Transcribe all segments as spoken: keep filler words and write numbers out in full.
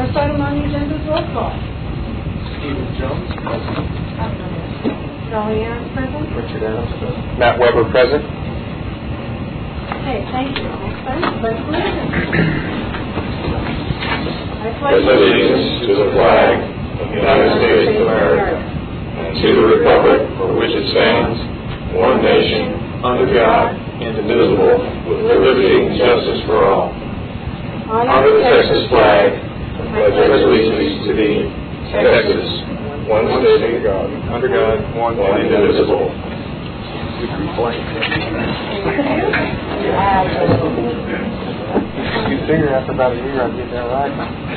First item on the agenda is roll call. Stephen Jones, present. Dolly Aaron, present. Richard Adams, present. Matt Weber, present. Okay, thank you. Next item, pledge allegiance. I Pledge allegiance to the flag of the United States of America and to the republic for which it stands, one nation, under God, indivisible, with liberty and justice for all. Honor the Texas flag, and pledge allegiance to thee, Texas, one state under God, under God, one indivisible. You figure after about a year I'd get that right.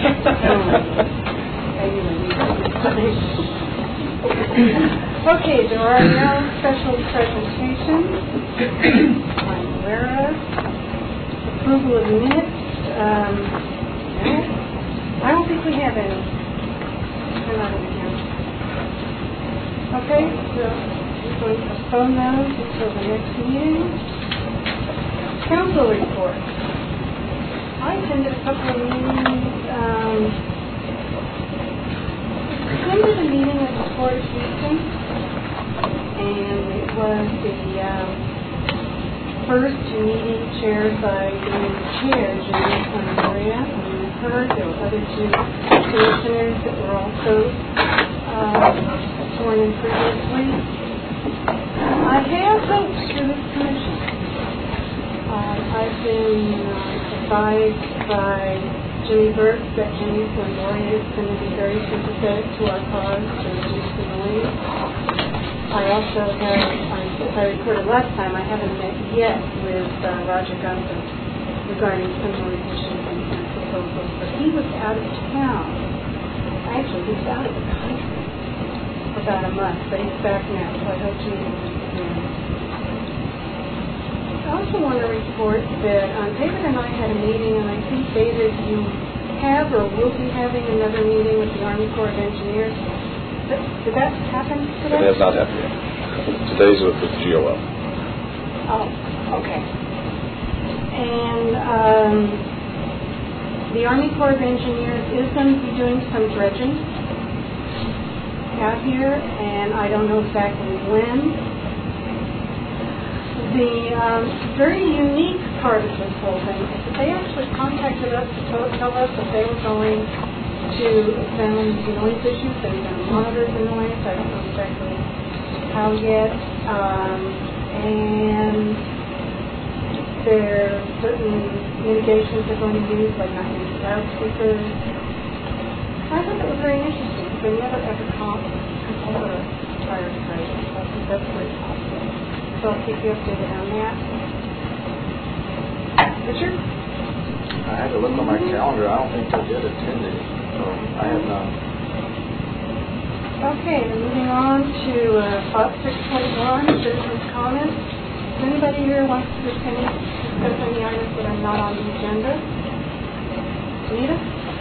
Okay, there are no special presentations I'm aware of. Approval of minutes. Um, no, I don't think we have any. They're not in here. Okay, so we're going to postpone those until the next meeting. Council report. I attended a couple of meetings. Um, I attended a meeting with the Port of Houston, and it was the um, first meeting chaired by the chair, Jimmy Maria, and her. There were other two commissioners that were also uh, sworn in previously. I have hopes for this commission. Uh, I've been uh, advised by Jimmy Burke that Jimmy Maria is going to be very sympathetic to our cause to reduce the noise. I also have, as I reported last time, I haven't met yet with uh, Roger Gunther regarding some more issues and, and proposals, but he was out of town. Actually, he was out of the country for about a month, but he's back now, so I hope Jimmy will be again. I also want to report that um, David and I had a meeting, and I think, David, you have or will be having another meeting with the Army Corps of Engineers. Did, did that happen today? It has not happened yet. Today's with the G O L. Oh, okay. And um, the Army Corps of Engineers is going to be doing some dredging out here, and I don't know exactly when. The um, very unique part of this whole thing is that they actually contacted us to tell, tell us that they were going to examine the noise issues. They're going to monitor the noise. I don't know exactly how yet. Um, and there are certain mitigations they're going to use, like not using loudspeakers. I thought that was very interesting because they never ever caught control of fire spray. So I think that's very possible. So I'll keep you updated on that. Richard? I had to look on my calendar. I don't think I did attend it, so I have not. Okay, then moving on to uh, six point one, citizens' comments. Does anybody here wants to discuss any items that are not on the agenda? Anita?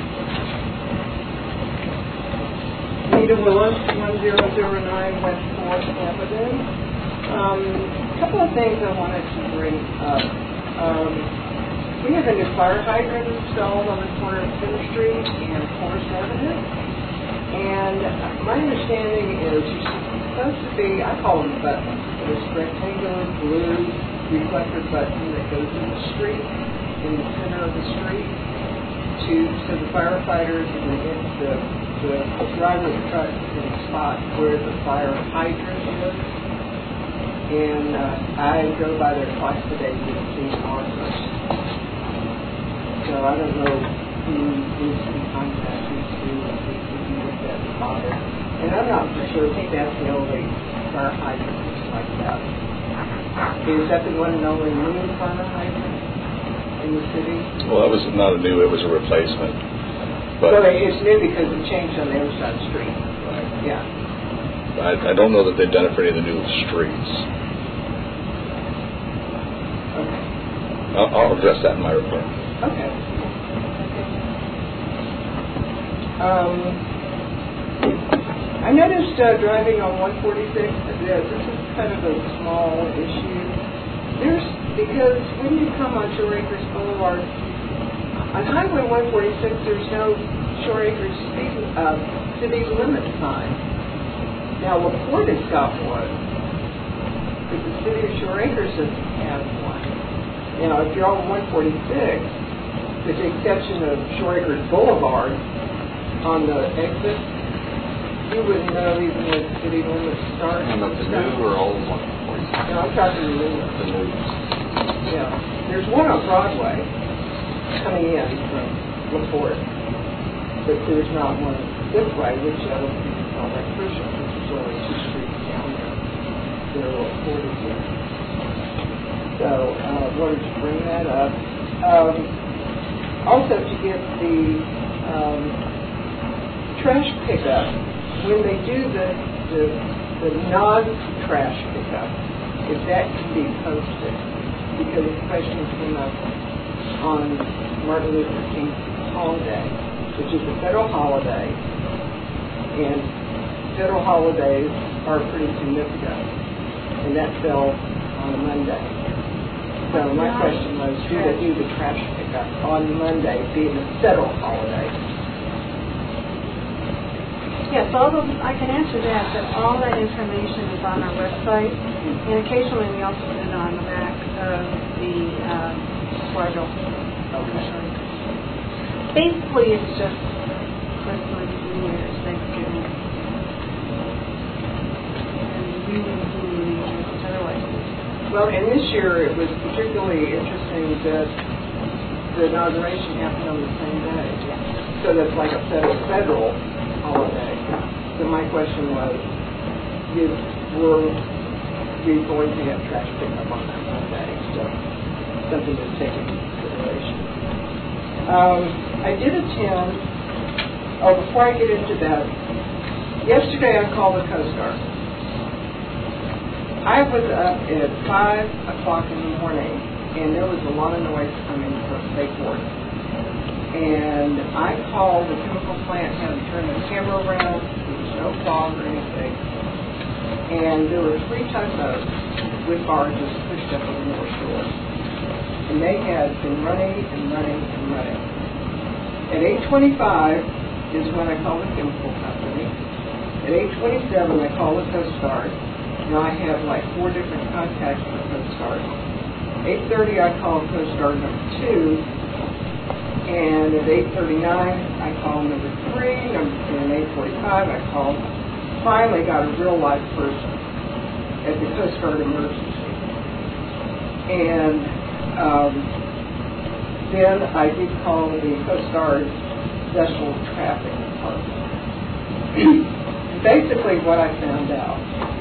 Anita Willis, one zero zero nine West fourth Avenue. Um, a couple of things I wanted to bring up. Um, we have a new fire hydrant installed on the corner of Center Street and Forest Avenue. And my understanding is you're supposed to be, I call them buttons, this rectangular blue reflector button that goes in the street, in the center of the street, to so the firefighters and the, the, the driver of the truck can spot where the fire hydrant is. And uh, I go by there twice a day to see markers. So I don't know who needs to be contacted to see what that spot is. And I'm not for sure, I think that's the only fire hydrant like that. Is that the one and only new fire hydrant in the city? Well, that was not a new, it was a replacement. But well, it's new because it changed on the other side of the street. Right. Yeah. I, I don't know that they've done it for any of the new streets. Okay. I'll, I'll address that in my report. Okay. Um, I noticed uh, driving on one forty-six, uh, this is kind of a small issue. There's, because when you come on Shore Acres Boulevard, on Highway one forty-six, there's no Shore Acres speed, uh, city limit sign. Now, LaPorte has got one, but the city of Shore Acres doesn't have one. Now, if you're on one forty-six, with the exception of Shore Acres Boulevard, on the exit, you wouldn't know even where the city limits start. And the new or old one? No, I'm talking the new one. The new. Yeah. There's one on Broadway coming in from LaPorte, but there's not one this way, which I don't think is all that crucial, because there's only two streets down there that are LaPorte in. So, uh, wanted to bring that up. Um, also to get the um, trash pickup, when they do the, the, the non-trash pickup, if that can be posted, because questions came up on Martin Luther King holiday, which is a federal holiday, and federal holidays are pretty significant, and that fell on a Monday. So my question was, do they do the trash pickup on Monday, being a federal holiday? Yes, all those, I can answer that, but all that information is on our website, and occasionally we also put it on the back of the uh, Swargo. Okay. Basically, it's just Christmas, New Year's, Thanksgiving, and really, really, really otherwise. Well, and this year it was particularly interesting that the inauguration happened on the same day. So that's like a federal, federal holiday. So my question was, is, were we going to have trash pickup on that Monday? So something to take into consideration. Um, I did attend, oh, before I get into that, yesterday I called the Coast Guard. I was up at five o'clock in the morning, and there was a lot of noise coming from Bayport. And I called the chemical plant, had to turn the camera around, there was no fog or anything. And there were three tugboats with barges pushed up on the North Shore. And they had been running and running and running. At eight twenty-five is when I called the chemical company. At eight twenty-seven, I called the Coast Guard. Now I have like four different contacts for Coast Guard. eight thirty, I called Coast Guard number two. And at eight thirty-nine, I called number three. Number, and at eight forty-five, I called, finally got a real life person at the Coast Guard emergency. And um, then I did call the Coast Guard Special Traffic Department. Basically what I found out,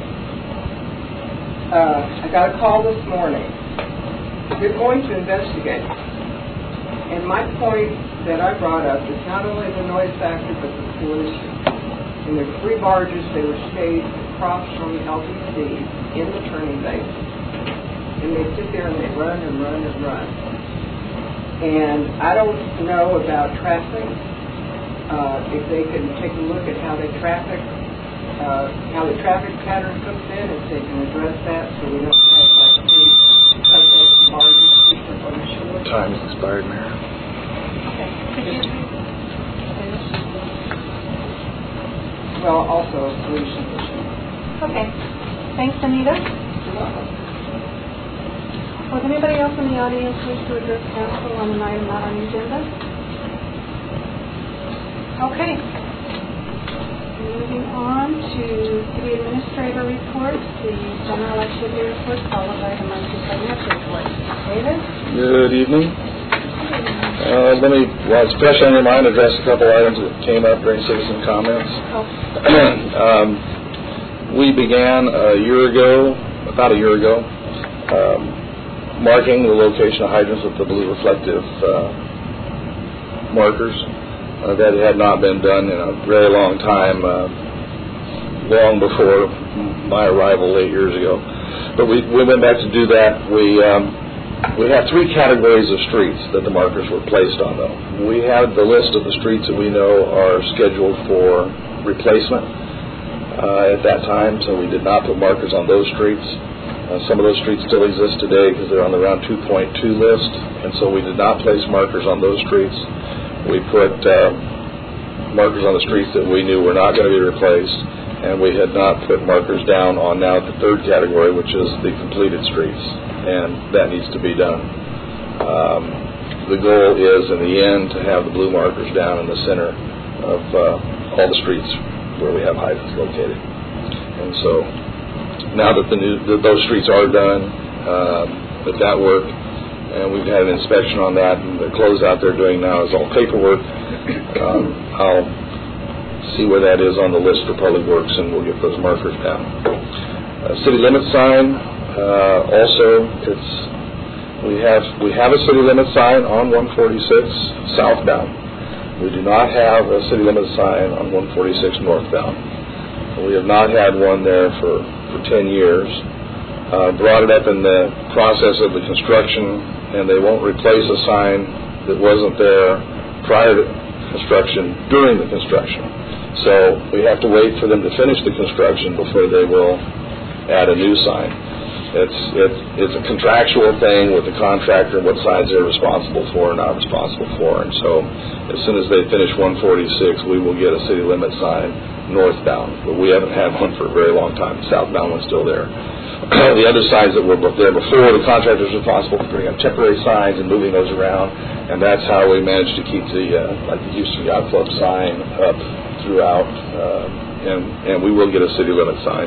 uh, I got a call this morning. They're going to investigate. And my point that I brought up is not only the noise factor, but the pollution. And there were three barges, they were staged across from L B C in the turning basin. And they sit there and they run and run and run. And I don't know about traffic, uh, if they can take a look at how they traffic, uh, how the traffic pattern comes in, if they can address that so we don't have like three tugboats and barges pushed up on the shore. Time has expired, Mayor. Okay. Could you finish? Well, also a pollution issue. Okay. Thanks, Anita. You're welcome. Would anybody else in the audience wish to address council on an item not on the agenda? Okay. Moving on to city administrator reports, the general activity report followed by the monthly financial report. David? Good evening. Uh, let me, well, it's fresh on your mind, address a couple items that came up during citizen comments. Oh. um, we began a year ago, about a year ago, um, marking the location of hydrants with the blue reflective uh, markers. Uh, that had not been done in a very long time, uh, long before my arrival eight years ago. But we, we went back to do that. We um, we have three categories of streets that the markers were placed on, though. We had the list of the streets that we know are scheduled for replacement uh, at that time, so we did not put markers on those streets. Uh, some of those streets still exist today because they're on the Round two point two list, and so we did not place markers on those streets. We put uh, markers on the streets that we knew were not going to be replaced, and we had not put markers down on now the third category, which is the completed streets, and that needs to be done. Um, the goal is, in the end, to have the blue markers down in the center of uh, all the streets where we have hydrants located. And so now that the new, that those streets are done, um, with that work, and we've had an inspection on that, and the closeout they're doing now is all paperwork. Um, I'll see where that is on the list for Public Works, and we'll get those markers down. Uh, city limit sign, uh, also, it's we have we have a city limit sign on one forty-six southbound. We do not have a city limit sign on one forty-six northbound. We have not had one there for, for ten years. Uh, brought it up in the process of the construction, and they won't replace a sign that wasn't there prior to construction during the construction. So we have to wait for them to finish the construction before they will add a new sign. It's it's, it's a contractual thing with the contractor, what sides they're responsible for or not responsible for. And so as soon as they finish one forty-six, we will get a city limit sign northbound. But we haven't had one for a very long time. The southbound one's still there. The other signs that were there before, the contractors were responsible for putting up temporary signs and moving those around, and that's how we managed to keep the uh, like the Houston Yacht Club sign up throughout, uh, and and we will get a city limit sign.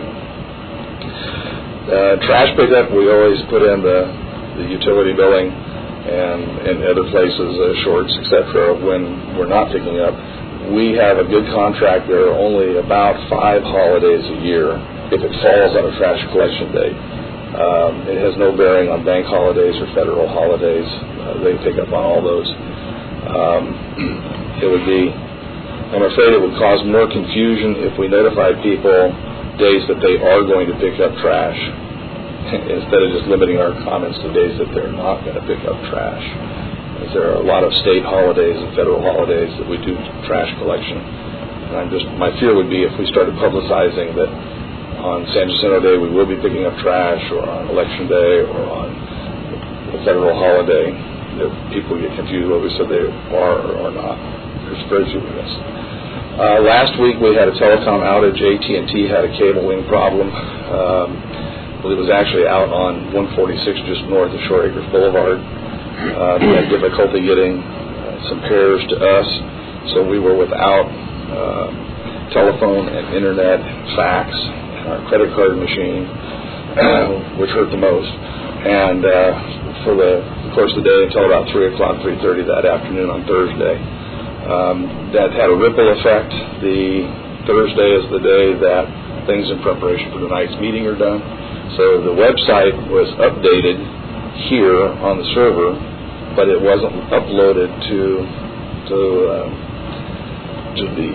Uh, trash pickup, we always put in the, the utility billing and and other places, uh, shorts, et cetera. When we're not picking up, we have a good contract. There are only about five holidays a year if it falls on a trash collection date. Um, it has no bearing on bank holidays or federal holidays. Uh, they pick up on all those. Um, it would be, I'm afraid it would cause more confusion if we notify people days that they are going to pick up trash instead of just limiting our comments to days that they're not going to pick up trash. As there are a lot of state holidays and federal holidays that we do trash collection. And I'm just, my fear would be if we started publicizing that on San Jacinto Day we will be picking up trash, or on Election Day, or on a federal holiday, that people get confused whether we said they are or are not. There's very few of this. Uh, last week we had a telecom outage. A T and T had a cabling problem. Um, well, it was actually out on one forty-six just north of Shore Acres Boulevard. Uh, we had difficulty getting uh, some pairs to us, so we were without uh, telephone and internet and fax. Our credit card machine, uh, which hurt the most, and uh, for the course of the day until about three o'clock, three thirty that afternoon on Thursday. Um, that had a ripple effect. The Thursday is the day that things in preparation for tonight's meeting are done. So the website was updated here on the server, but it wasn't uploaded to to uh, to the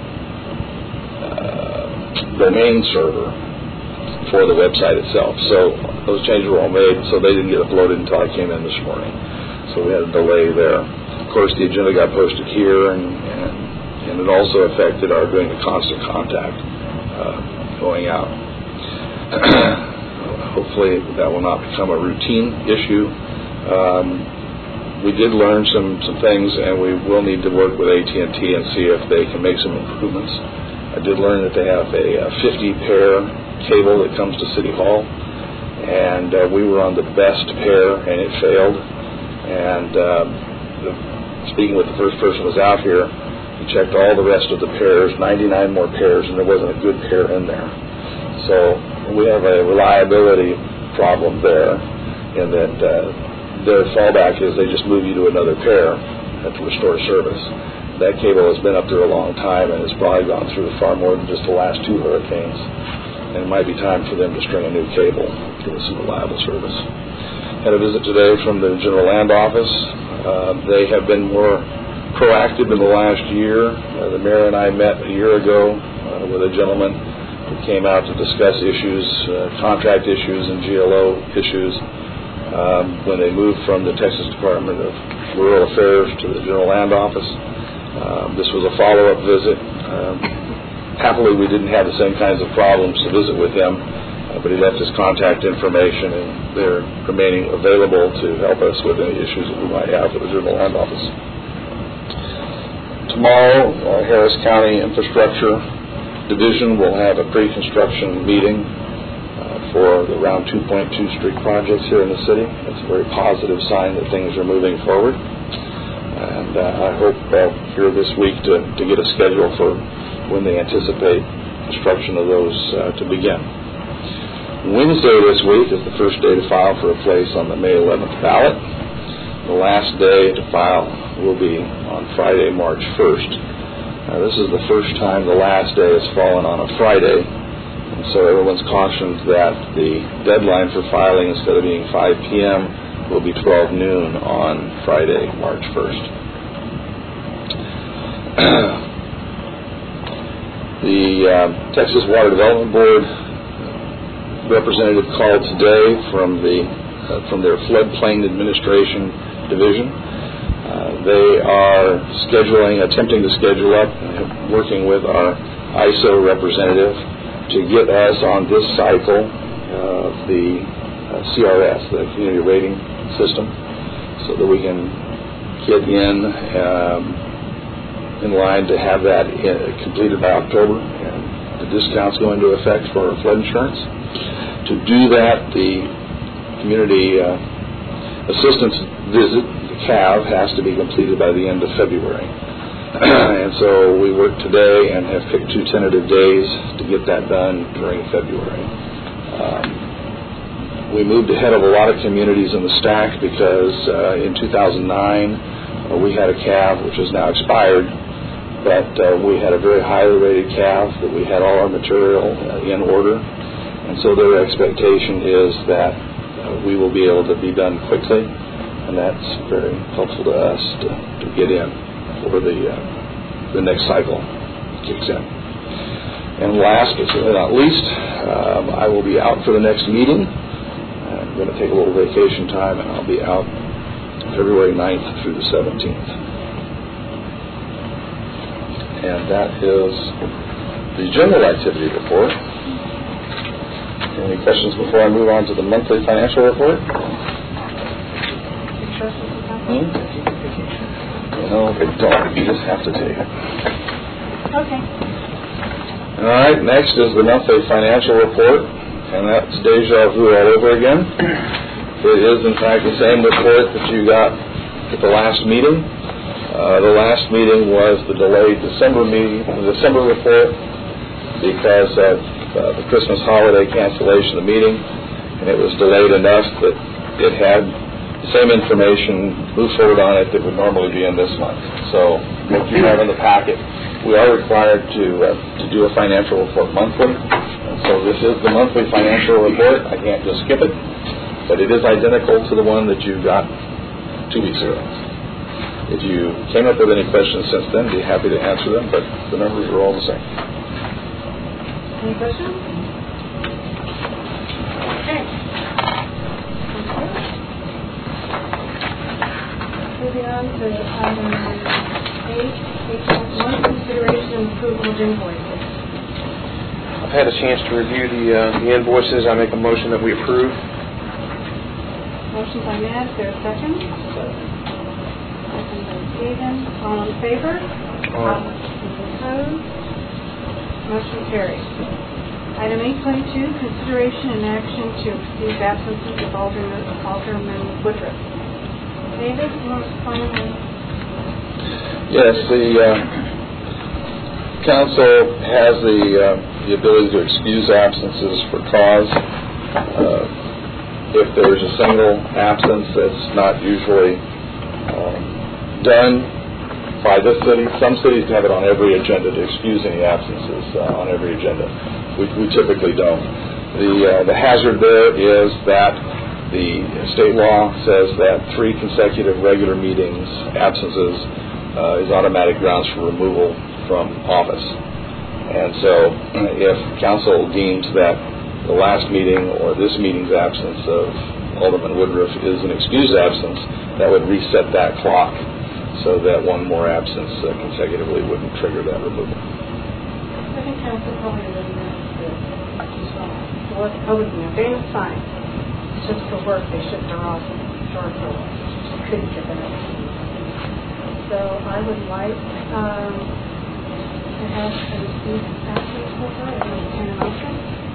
uh, domain server for the website itself. So those changes were all made, so they didn't get uploaded until I came in this morning. So we had a delay there. Of course, the agenda got posted here, and, and, and it also affected our doing the constant contact uh, going out. Hopefully that will not become a routine issue. Um, we did learn some, some things, and we will need to work with A T and T and see if they can make some improvements. I did learn that they have a fifty pair cable that comes to City Hall, and uh, we were on the best pair, and it failed. And uh, the, speaking with the first person who was out here, he checked all the rest of the pairs, ninety-nine more pairs, and there wasn't a good pair in there. So we have a reliability problem there, in that uh, their fallback is they just move you to another pair to restore service. That cable has been up there a long time, and it's probably gone through far more than just the last two hurricanes. And it might be time for them to string a new cable to give us some reliable service. Had a visit today from the General Land Office. Uh, they have been more proactive in the last year. Uh, the mayor and I met a year ago uh, with a gentleman who came out to discuss issues, uh, contract issues and G L O issues, um, when they moved from the Texas Department of Rural Affairs to the General Land Office. Um, this was a follow-up visit. Um, happily, we didn't have the same kinds of problems to visit with him, uh, but he left his contact information, and they're remaining available to help us with any issues that we might have with the General Land Office. tomorrow, uh, Harris County Infrastructure Division will have a pre-construction meeting uh, for the Round two point two Street projects here in the city. It's a very positive sign that things are moving forward. And uh, I hope uh, here this week to, to get a schedule for when they anticipate construction of those uh, to begin. Wednesday this week is the first day to file for a place on the May eleventh ballot. The last day to file will be on Friday, March first. Uh, this is the first time the last day has fallen on a Friday, and so everyone's cautioned that the deadline for filing, instead of being five p.m., will be twelve noon on Friday, March first. The uh, Texas Water Development Board representative called today from the uh, from their floodplain administration division. Uh, they are scheduling, attempting to schedule up, uh, working with our I S O representative to get us on this cycle of uh, the uh, C R S, the Community Rating System, so that we can get in um, in line to have that in, completed by October, and the discounts go into effect for our flood insurance. To do that, the community uh, assistance visit, the C A V, has to be completed by the end of February. And so we worked today and have picked two tentative days to get that done during February. Um, we moved ahead of a lot of communities in the stack because uh, in two thousand nine uh, we had a C A V which is now expired, but uh, we had a very highly rated C A V that we had all our material uh, in order, and so their expectation is that uh, we will be able to be done quickly, and that's very helpful to us to, to get in before the uh, the next cycle kicks in. And last but certainly not least, um, I will be out for the next meeting. I'm going to take a little vacation time, and I'll be out February ninth through the seventeenth. And that is the general activity report. Any questions before I move on to the monthly financial report? Hmm? No, they don't. You just have to take it. Okay. All right, next is the monthly financial report, and that's deja vu all over again. It is, in fact, the same report that you got at the last meeting. Uh, the last meeting was the delayed December meeting, the December report, because of uh, the Christmas holiday cancellation of the meeting, and it was delayed enough that it had the same information moved forward on it that would normally be in this month. So what you have in the packet, we are required to uh, to do a financial report monthly. And so this is the monthly financial report. I can't just skip it, but it is identical to the one that you got two weeks ago. If you came up with any questions since then, be happy to answer them, but the numbers are all the same. Any questions? Okay. Moving on to item eight, eight point one, consideration and approval of invoices. I've had a chance to review the uh, the invoices. I make a motion that we approve. Motion by Matt, is there a second? Second by Stephen. All in favor? Aye. Opposed? Motion carries. Item eight point two, consideration and action to excuse absences of Alderman, Alderman Woodruff. David, you want to explain that? Yes, the uh, council has the uh, the ability to excuse absences for cause. Uh, if there's a single absence that's not usually um, done by this city, some cities have it on every agenda to excuse any absences uh, on every agenda. We, we typically don't. The uh, the hazard there is that the state law says that three consecutive regular meetings absences uh, is automatic grounds for removal from office. And so if council deems that the last meeting or this meeting's absence of Alderman Woodruff is an excused absence, that would reset that clock so that one more absence uh, consecutively wouldn't trigger that removal. I think council probably doesn't have to so what's public now? Dana's fine. It's just for work, they shift her off short for she couldn't get the next. so I would like um, to have a receipt absence for her and entertain a motion.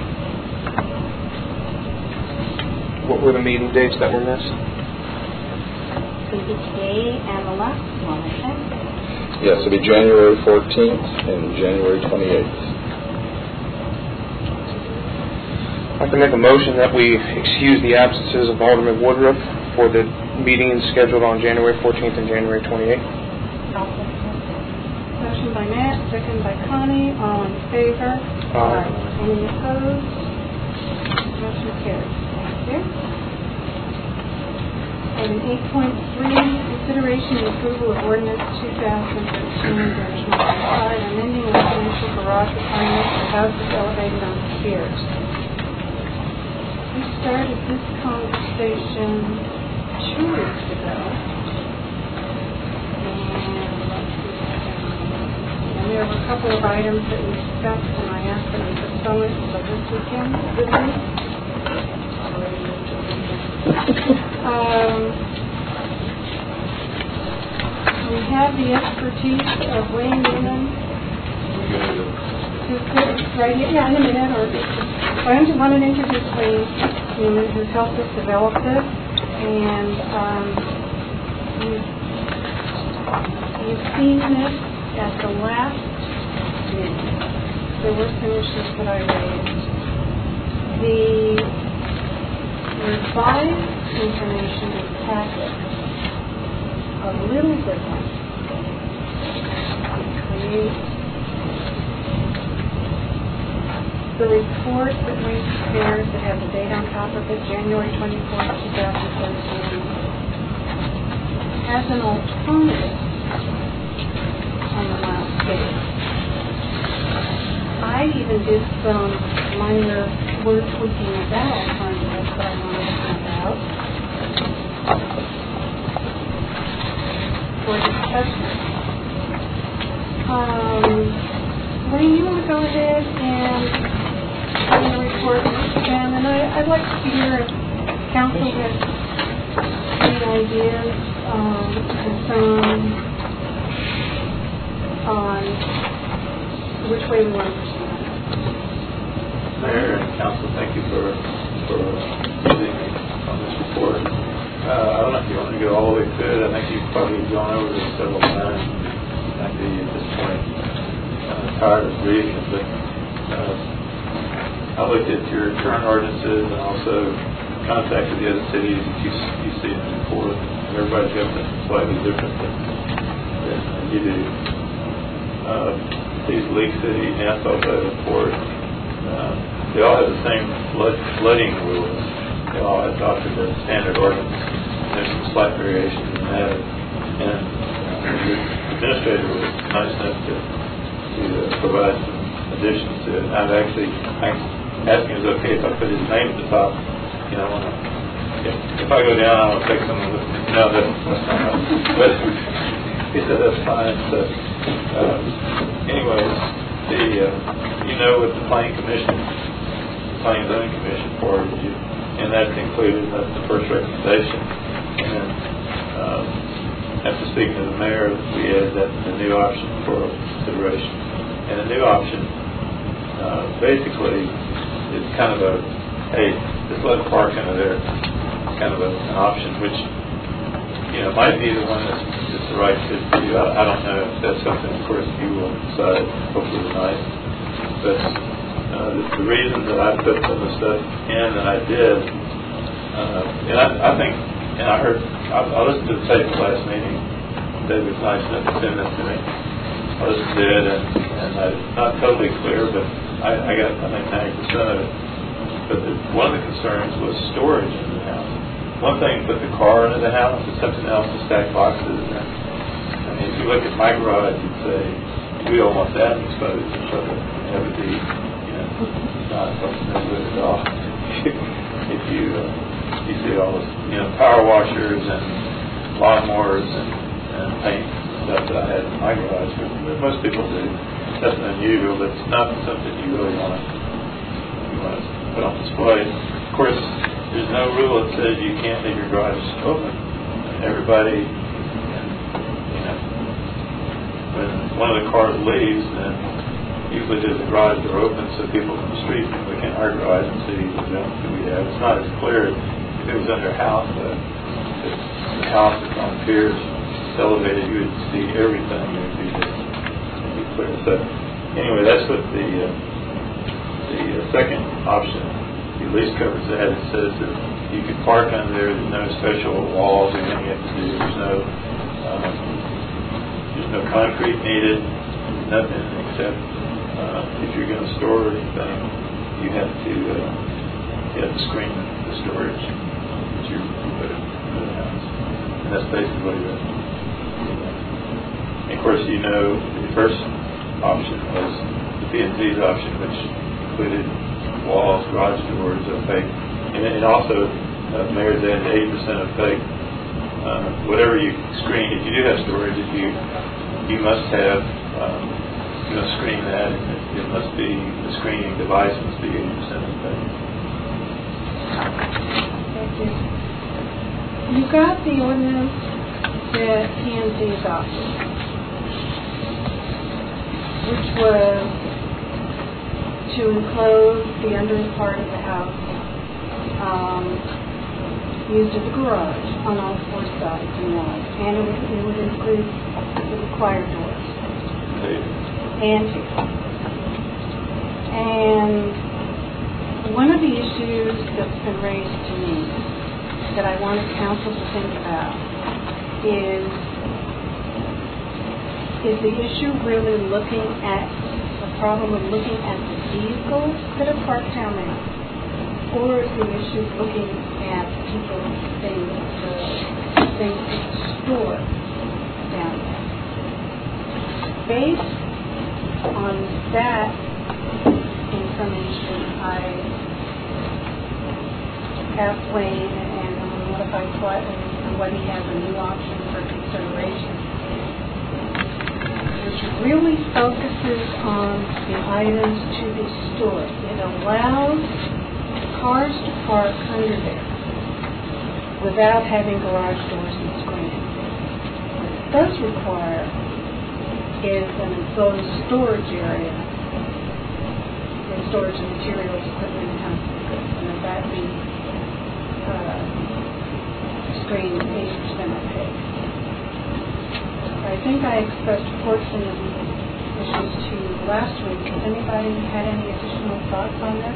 What were the meeting dates that were missed? So the today and the last one, I think. Yes, it'll be January fourteenth and January twenty-eighth. I'd like to make a motion that we excuse the absences of Alderman Woodruff for the meetings scheduled on January fourteenth and January twenty-eighth. Motion by Matt, second by Connie. All in favor? Aye. Any opposed? Motion carries. Thank you. Item eight point three, consideration and approval of ordinance two thousand thirteen dash one five, amending residential garage requirements for houses elevated on piers. We started this conversation two weeks ago. And there were a couple of items that we discussed, and I asked that we postpone it until this weekend, this week. Um, we have the expertise of Wayne Newman, who's right here, yeah, in a minute, or why don't you want to introduce Wayne Newman, who's helped us develop this, and um, you've, you've seen this at the last meeting. There were some issues that I raised. The revised information in the packet a little different. Create the report that we prepared that has the date on top of it, January twenty-fourth, two thousand thirteen, has an alternative on the last page. I even did some minor word tweaking of that alternative that I wanted to point out for discussion. Um, Wayne, you want to go ahead and bring the report again? And I, I'd like to hear if council has any ideas, um, concerns on which way we want to proceed. Mayor and Council, thank you for for using me on this report. Uh, I don't know if you want to go all the way through it. I think you've probably gone over this several times. You might be at this point uh, tired of reading it, but uh, I looked at your current ordinances and also contacted the other cities that you, you see in the report. Everybody's got something slightly different than, than you do. Uh, these League City, Nassau report, uh, they all have the same flood, flooding rules. They all adopted the standard ordinance. There's some slight variation in that. And uh, the administrator was nice enough to, to uh, provide some additions to it. I've actually I asked him if it was okay if I put his name at the top. You know, when I, if, if I go down, I want to take someone with me. No, that's, that's not right. But he said that's fine. So, uh, anyways, the uh, you know what the Planning Commission, Planning and Zoning Commission forwarded you, and that's included. That's the first recommendation. And um, after speaking to the mayor, we added that the new option for consideration. And the new option uh, basically is kind of a hey, just let it park under there. It's kind of a, an option which you know might be the one that's, that's the right fit for you. I, I don't know if that's something, of course, you will decide hopefully tonight. But uh, the, the reason that I put some of the stuff in that I did, uh, and I, I think, and I heard, I, I listened to the tape last meeting. David was nice enough to send this to me. I listened to it, and, and I, not totally clear, but I, I got, I think, ninety percent of it. But the, one of the concerns was storage in the house. One thing, put the car into the house, and something else to stack boxes in there. I mean, if you look at my garage, you'd say, we don't want that exposed to each other. That would be, you know, not something that's good at all. If you, uh, you see all this, you know, power washers and lawnmowers and, and paint stuff that I had in my garage, but most people do. That's unusual, but it's not something you really want to, you want to put on display. Of course, there's no rule that says you can't leave your garage open. Everybody, you know, one of the cars leaves, then usually there's a garage door open so people from the street can look in our garage and see what else do we have. It's not as clear if it was under a house, but if the house is on piers, it's elevated, you would see everything. It would be, it would be clear. So anyway, that's what the uh, the uh, second option, the lease covers that. It says that you can park under there. There's no special walls or anything you have to do. There's no um, there's no concrete needed. Nothing except uh, if you're going to store anything, you have to uh, you have to screen the storage that you put in the house. And that's basically the. And of course, you know, the first option was the P and Z's option, which included walls, garage doors, opaque, and it also uh, measures that eighty percent opaque. Uh, whatever you screen, if you do have storage, if you you must have um, you must screen that, and it, it must be the screening device must be eighty percent opaque. Thank you. You got the ordinance that P and Z adopted, which was to enclose the under part of the house, um, used as a garage on all four sides and walls, and it would, it would include the required doors. And And one of the issues that's been raised to me that I wanted council to think about is, is the issue really looking at the problem of looking at the vehicles that are parked down there, or is the issue looking at people's things, the things that store down there? Based on that information, I asked Wayne and um, notified Swat and what he has a new option for consideration, which really focuses on the items to be stored. It allows cars to park under there without having garage doors and screening. What it does require is an enclosed storage area for storage of materials, equipment, and household goods, and that be uh, screened eighty percent opaque. I think I expressed a portion of these issues to you last week. Has anybody had any additional thoughts on this?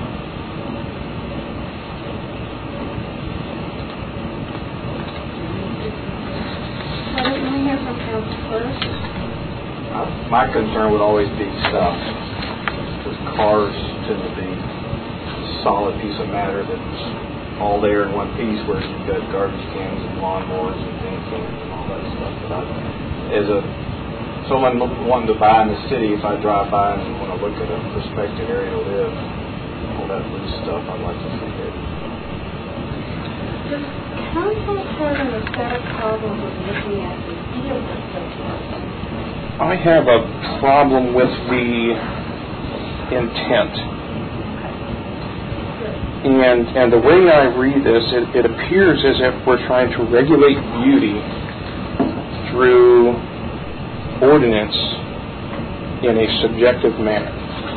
Why don't we hear from council first? Uh, my concern would always be stuff. Because cars tend to be a solid piece of matter that's all there in one piece, where you've got garbage cans and lawnmowers and paint cans and all that stuff. But I, as a someone wanting to buy in the city, if I drive by and want to look at a prospective area to live, all that loose stuff, I'd like to see it. Does council have an aesthetic problem with looking at the vehicles that are? I have a problem with the intent. And and the way I read this, it, it appears as if we're trying to regulate beauty through ordinance in a subjective manner.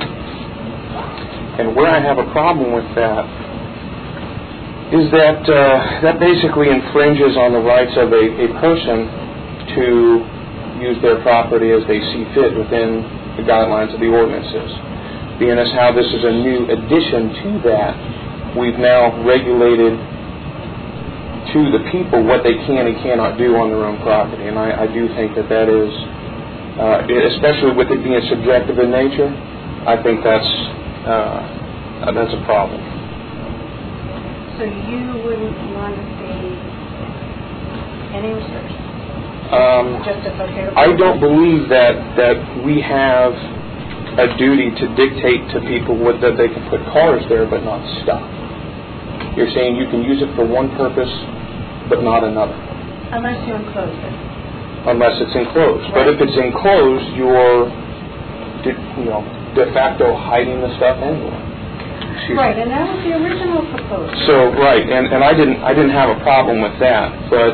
And where I have a problem with that is that uh, that basically infringes on the rights of a, a person to use their property as they see fit within the guidelines of the ordinances. Being as how this is a new addition to that, we've now regulated to the people what they can and cannot do on their own property. And I, I do think that that is, uh, especially with it being subjective in nature, I think that's uh, that's a problem. So you wouldn't want to see any restrictions? Um, Just if okay to I don't believe that, that we have a duty to dictate to people what, that they can put cars there but not stuff. You're saying you can use it for one purpose but not another. Unless you enclose it. Unless it's enclosed. Right. But if it's enclosed, you're de, you know, de facto hiding the stuff anyway. Excuse Right, me. and that was the original proposal. So right, and, and I didn't I didn't have a problem with that, but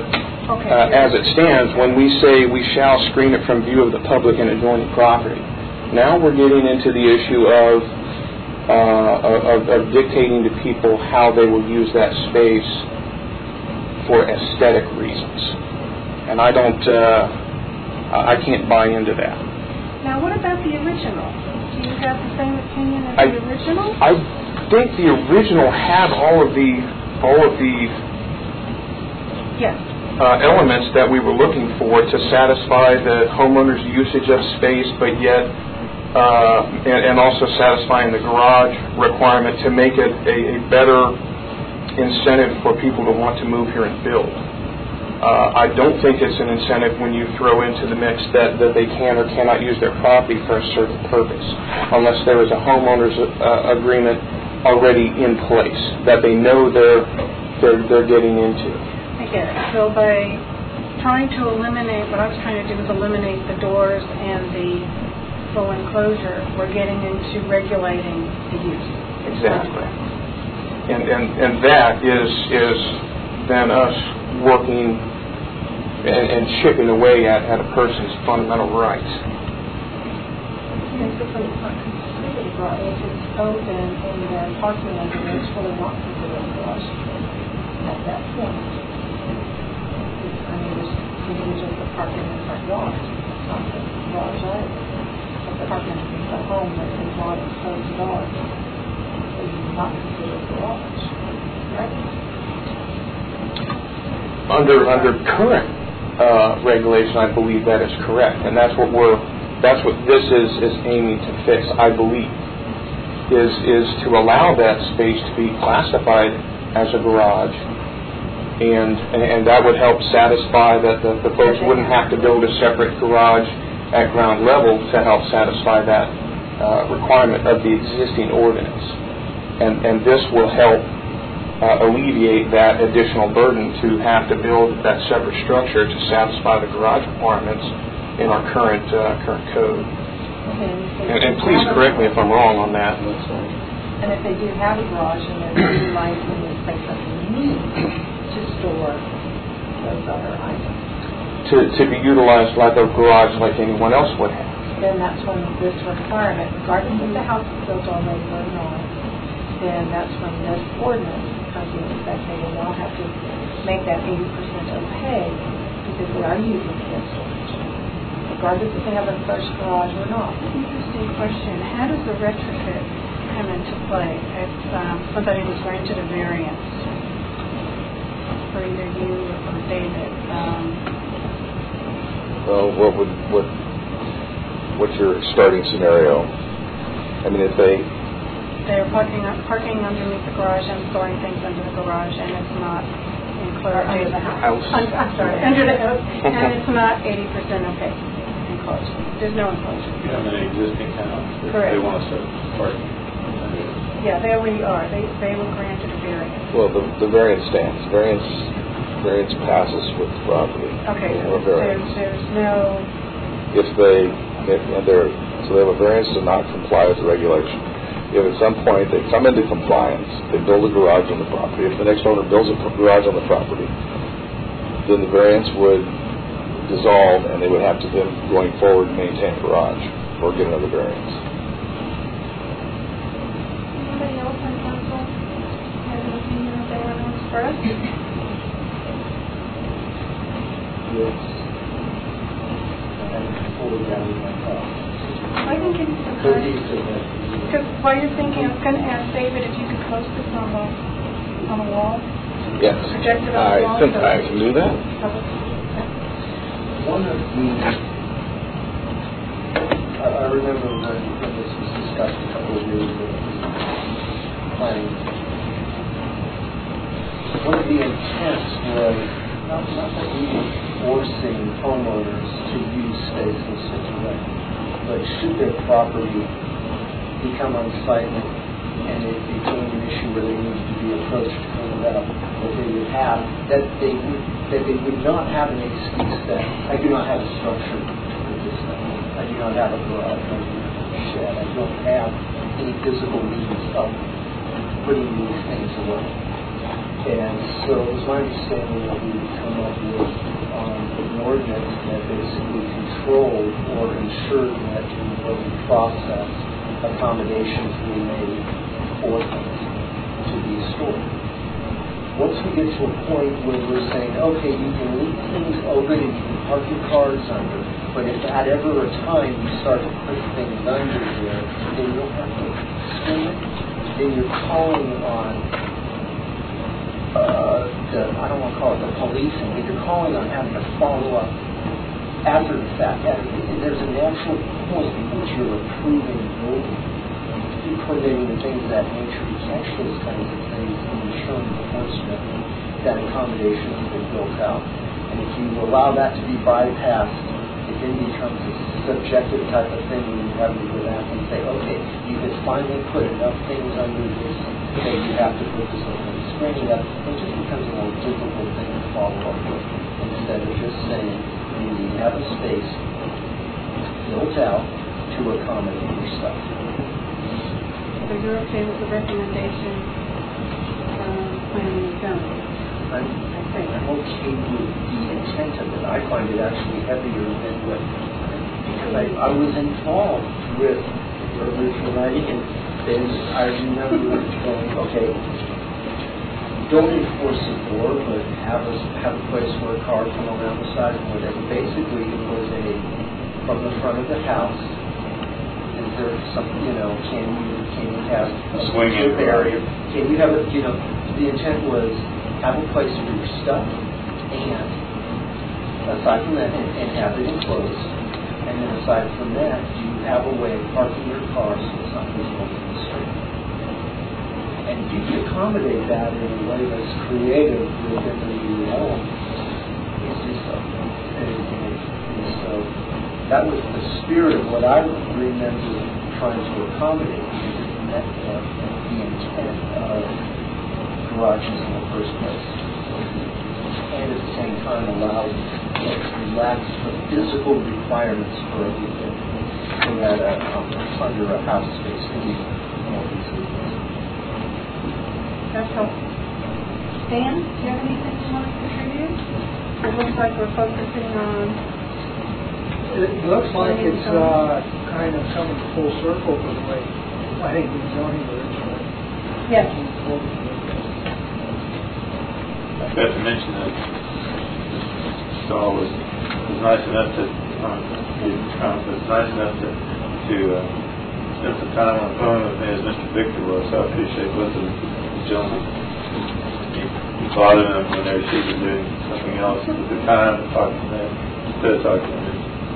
Okay. uh, as it stands when we say we shall screen it from view of the public and adjoining property. Now we're getting into the issue of, uh, of, of dictating to people how they will use that space for aesthetic reasons. And I don't, uh, I can't buy into that. Now, what about the original? Do you have the same opinion as I, the original? I think the original had all of the, all of the Yes. Uh, elements that we were looking for to satisfy the homeowner's usage of space, but yet, uh, and, and also satisfying the garage requirement to make it a, a better incentive for people to want to move here and build. Uh, I don't think it's an incentive when you throw into the mix that, that they can or cannot use their property for a certain purpose, unless there is a homeowner's uh, agreement already in place that they know they're, they're, they're getting into. I get it. So by trying to eliminate, what I was trying to do was eliminate the doors and the full enclosure, we're getting into regulating the use. Exactly. And, and, and that is, is then us working and, and chipping away at, at a person's fundamental rights. It's different completely right. If it's open and then parking under it, it's fully not considered a garage at that point. I mean, there's individuals that park in their front yard. It's not the garage either. But the parking in the home that they want is closed doors. It's not considered a garage, right? Under under current uh, regulation, I believe that is correct, and that's what we're that's what this is is aiming to fix. I believe is is to allow that space to be classified as a garage. And, and that would help satisfy that the, the folks wouldn't have to build a separate garage at ground level to help satisfy that uh, requirement of the existing ordinance. And, and this will help uh, alleviate that additional burden to have to build that separate structure to satisfy the garage requirements in our current uh, current code. Okay, and, and please correct me if I'm wrong on that. And if they do have a garage and they're utilizing the space that they need to store those other items, To, to be utilized like a garage like anyone else would have. then that's when this requirement, regardless if the house is built already or not, then that's when this ordinance comes into effect. They will now have to make that eighty percent okay because they are using it as storage, regardless if they have a first garage or not. Interesting question. How does the retrofit come into play if um, somebody was granted a variance? For either you or David. Um, Well, what would what what's your starting scenario? I mean, if they they're parking parking underneath the garage and storing things under the garage, and it's not enclosed under the house. house. I'm, I'm sorry, under the house, and it's not eighty percent okay enclosed. There's no enclosure. You have an existing house that Correct. they want to set parking. Yeah, they already are. They they were granted a variance. well, the the variance stands. Variance variance passes with the property. Okay, Or so there's variance. there's no. If they if they're so they have a variance to not comply with the regulation. If at some point they come into compliance, they build a garage on the property. If the next owner builds a garage on the property, then the variance would dissolve, and they would have to then, going forward, maintain a garage or get another variance. Anybody else on council has an opinion that they want to express? Yes. And fully value my thoughts. I can give you some Could time. you say that? Because while you're thinking, I was going to ask David if you could post this on the on the wall. Yes, Project it on the wall. I think so I can do that. One of the, I, I remember when, when this was discussed a couple of years ago, planning. One of the intents was not, not that we were forcing homeowners to use space in such a way, but should their property become unsightly and it became an issue where they needed to be approached to clean it up, that they would have, that they would, that they would not have an excuse that I do not have a structure for this thing. I do not have a garage, I do not have a shed, I don't have any physical means of putting these things away. And so it was my understanding that we would come up with um, an ordinance that basically controlled or ensured that in the voting process accommodations were made for things to be stored. Once we get to a point where we're saying, okay, you can leave things open and you can park your cars under, but if at ever a time you start to put things under there, then you'll have to swing it. Then you're calling on, uh, the, I don't want to call it the policing, but you're calling on having to follow up after the fact. There's a natural point in which you're approving building, permitting and things of that nature. You catch those kinds of things in ensuring enforcement that accommodation has been built out. And if you allow that to be bypassed, it then becomes a subjective type of thing where you have to go back and say, okay, you can finally put enough things under this that you have to put this open screen up. It just becomes a more difficult thing to follow up with instead of just saying you need to have a space built out to accommodate your stuff. So you're okay with the recommendation from planning and zoning? I'm, I'm okay with the intent of it. I find it actually heavier than what, because I, I was involved with the original writing, and then I remember going, okay, don't enforce the door, but have a, have a place where a car come around the side and whatever. Basically, it was a, from the front of the house, is there something, you know, can you, can you have a swinging barrier? Can you have a, you know, the intent was have a place for your stuff, and aside from that, and, and have it enclosed. And then aside from that, you have a way of parking your car so it's not visible from the street. And you can accommodate that in a way that's creative within the home. Please do so. And, and, and so that was the spirit of what I remember trying to accommodate, because it met the, the intent of garages in the first place. And at the same time allowed it to relax the physical requirements for everything so that uh, um, under a house space can be more easily. That's helpful. Dan, do you have anything you want to contribute? It looks like we're focusing on... It looks like it's uh, kind of coming full circle to the way planning and zoning originally. Yes. I forgot to mention that Saul was, was nice enough to, um, he was nice enough to, to uh, spend some time on the phone with me as Mister Victor was, so I appreciate listening to the gentleman. He, he bothered him whenever she was doing something else at the time to talk to them instead of talking to me.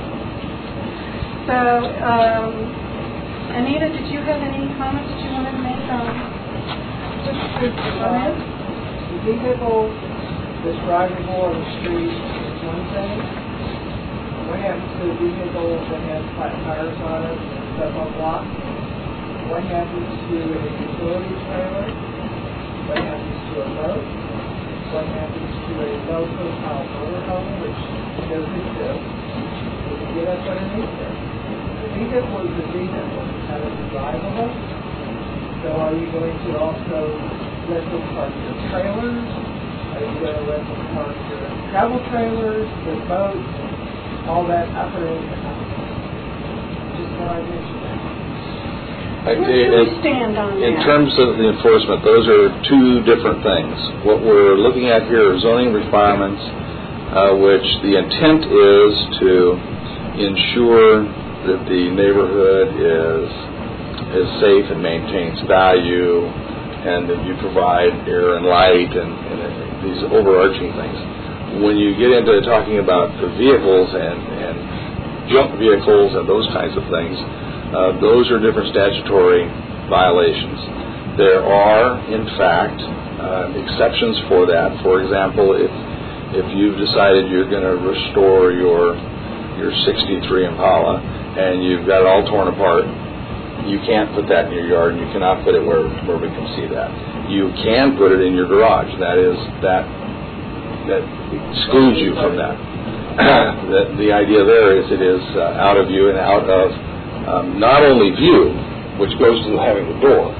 So, um, Anita, did you have any comments that you wanted to make on this? Go ahead. Vehicles that's drivable on the street is one thing. What happens to a vehicle that has flat tires on it and stuff on block? What happens to a utility trailer? What happens to a boat? What happens to a low-profile motorhome, which doesn't exist? Does it get us underneath there? The vehicle is a vehicle. How is it drivable? So are you going to also let them park your trailers? Are you going to let them park your travel trailers, your boats, all that up or in your house? Just thought I'd mention that. I- Where do we it- stand on In that? terms of the enforcement, those are two different things. What we're looking at here are zoning requirements, uh, which the intent is to ensure that the neighborhood is is safe and maintains value, and that you provide air and light and, and these overarching things. When you get into talking about the vehicles and, and junk vehicles and those kinds of things, uh, those are different statutory violations. There are, in fact, uh, exceptions for that. For example, if if you've decided you're going to restore your your sixty-three Impala and you've got it all torn apart, you can't put that in your yard, and you cannot put it where, where we can see that. You can put it in your garage. That is, that that excludes you from that. the, the idea there is it is uh, out of view and out of um, not only view, which goes to having the door,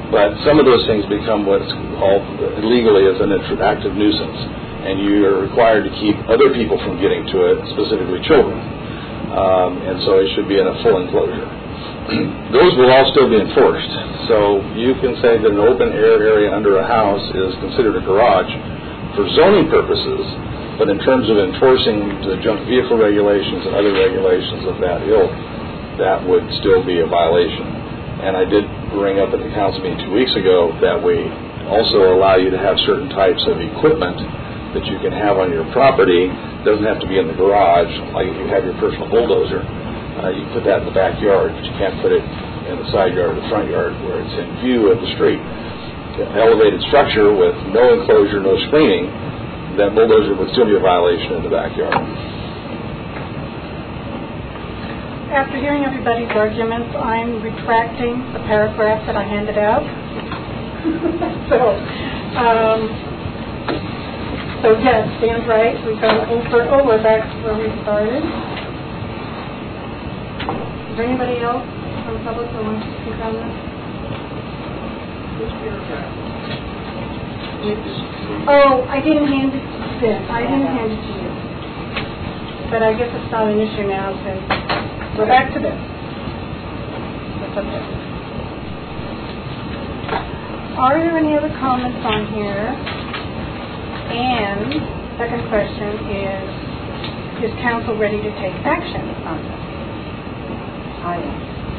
But some of those things become what's called legally as an active nuisance, and you are required to keep other people from getting to it, specifically children. Um, and so it should be in a full enclosure. Those will all still be enforced. So you can say that an open air area under a house is considered a garage for zoning purposes, but in terms of enforcing the junk vehicle regulations and other regulations of that ilk, that would still be a violation. And I did bring up at the council meeting two weeks ago that we also allow you to have certain types of equipment that you can have on your property. It doesn't have to be in the garage, like if you have your personal bulldozer. Uh, you put that in the backyard, but you can't put it in the side yard or the front yard where it's in view of the street. An elevated structure with no enclosure, no screening, that bulldozer would still be a violation in the backyard. After hearing everybody's arguments, I'm retracting the paragraph that I handed out. so, um, so yes, Dan's right. We go over, over back to where we started. Is there anybody else from the public that wants to speak on this? Which paragraph? Oh, I didn't hand it to Ben. I didn't hand it to you. But I guess it's not an issue now since we're back to this. That's okay. Are there any other comments on here? And second question is, is council ready to take action on this? I am.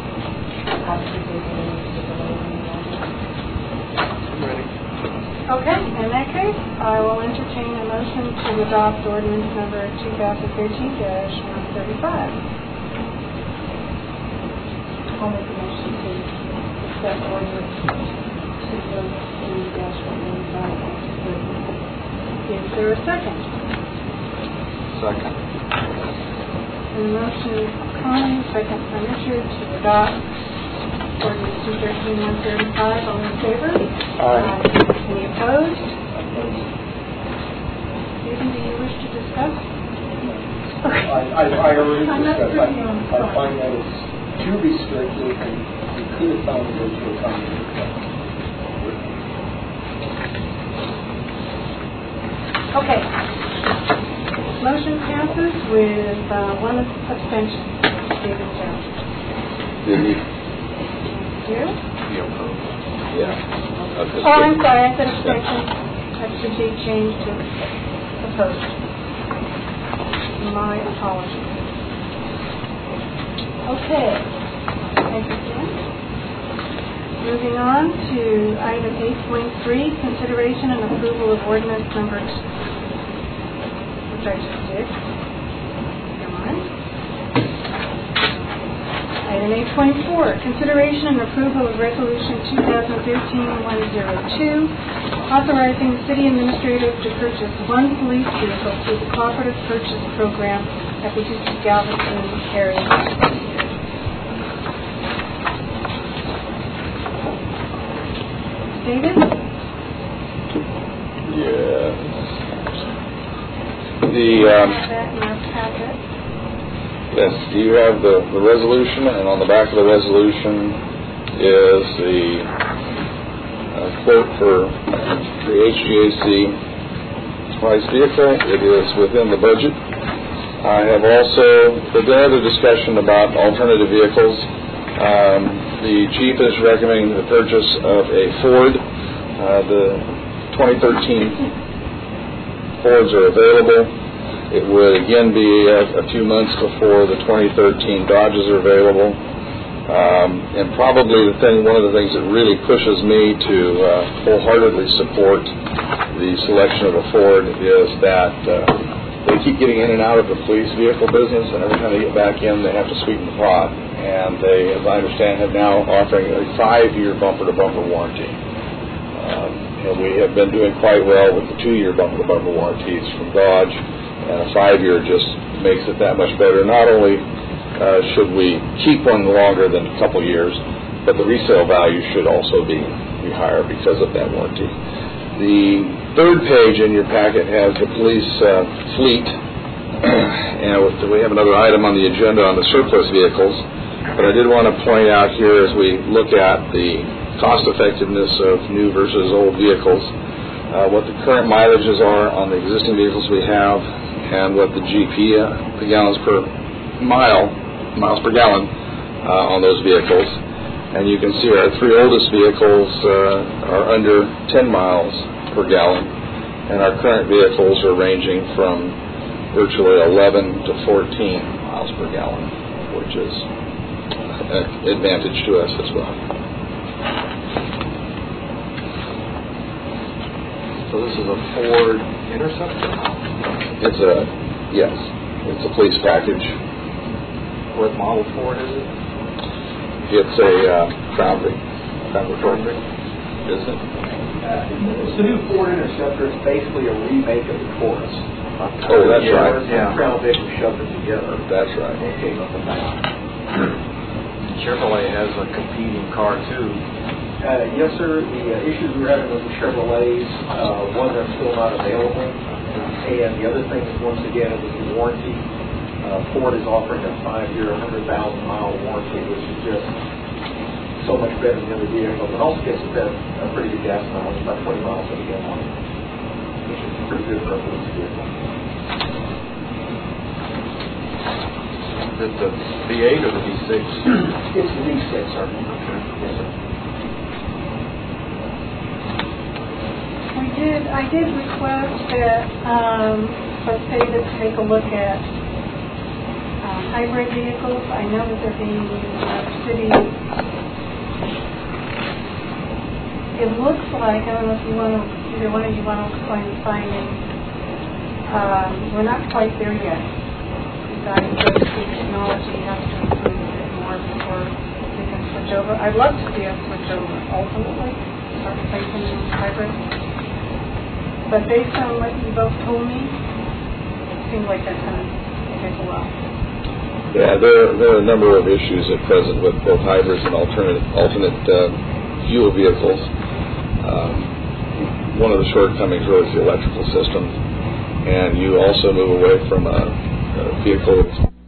Ready. Okay, in that case, I will entertain a motion to adopt ordinance number two thousand thirteen dash one thirty-five. I'll make a motion to accept ordinance two thousand thirteen dash one thirty-five. Is there a second? Second. And the motion is Connie, second by Richard, to adopt ordinance two thirteen one thirty-five. All in favor? Aye. Any opposed? Stephen, do you wish to discuss? Okay. I, I, I already I'm not discussed, putting you on the I, I spot. find that it's too restrictive, and we could have found a way to accommodate that. Okay. Motion passes with uh, one abstention. Stephen Jones. Did he? You? Yeah. Oh, I'm sorry. I said abstention. That should be changed to opposed. My apologies. Okay. Thank you, Ken. Moving on to item eight point three, consideration and approval of ordinance number, which I just did. Come on. Item eight point four, consideration and approval of resolution two thousand thirteen dash one oh two, authorizing the city administrator to purchase one police vehicle through the cooperative purchase program at the Houston Galveston area. David? Yeah. The, um, That in our packet. yes, you have the, the resolution, and on the back of the resolution is the uh, quote for the H G A C price vehicle. It is within the budget. I have also, there's been other discussion about alternative vehicles. Um, the chief is recommending the purchase of a Ford. Uh, the twenty thirteen Fords are available. It would again be a, a few months before the twenty thirteen Dodges are available. Um, and probably the thing, one of the things that really pushes me to uh, wholeheartedly support the selection of a Ford is that uh, they keep getting in and out of the police vehicle business, and every time they get back in, they have to sweeten the pot. And they, as I understand, have now offering a five-year bumper-to-bumper warranty. Um, and we have been doing quite well with the two-year bumper-to-bumper warranties from Dodge, and a five-year just makes it that much better. Not only uh, should we keep one longer than a couple years, but the resale value should also be, be higher because of that warranty. The third page in your packet has the police uh, fleet, and we have another item on the agenda on the surplus vehicles. But I did want to point out here, as we look at the cost effectiveness of new versus old vehicles, uh, what the current mileages are on the existing vehicles we have, and what the G P, uh, the gallons per mile, miles per gallon uh, on those vehicles. And you can see our three oldest vehicles uh, are under ten miles per gallon, and our current vehicles are ranging from virtually eleven to fourteen miles per gallon, which is an advantage to us as well. So this is a Ford Interceptor? It's a, yes, it's a police package. What model Ford is it? It's a uh, Crown Vic. Crown Vic. Crown Vic? Is it? Uh, the new Ford Interceptor is basically a remake of the Taurus. Oh, that's yeah, right. Yeah. Crown Vic was shoved it together. That's right. They came up with that. Chevrolet has a competing car too. Uh, yes, sir. The uh, issues we're having with the Chevrolets, uh, one, they're still not available. And the other thing is, once again, it was the warranty. Uh, Ford is offering a five-year, one hundred thousand mile warranty, which is just so much better than the other vehicles. It also gets a, bit, a pretty good gas mileage, about twenty miles per gallon, which is pretty good for a police vehicle. Is it the V eight or the V six? It's the V six, sir. Okay. Yes, sir. We did, I did request that, um, let's say to take a look at um, hybrid vehicles. I know that they're being used in other cities. It looks like, I don't know if you want to, either one of you want to explain the finding, um, we're not quite there yet. Regarding the technology has to improve a bit more before we can switch over. I'd love to see us switch over ultimately, start replacing them with hybrid. But based on what you both told me, it seems like that's going to take a while. Yeah, there, there are a number of issues at present with both hybrids and alternate, alternate uh, fuel vehicles. Um, one of the shortcomings really is the electrical system, and you also move away from a, a vehicle that's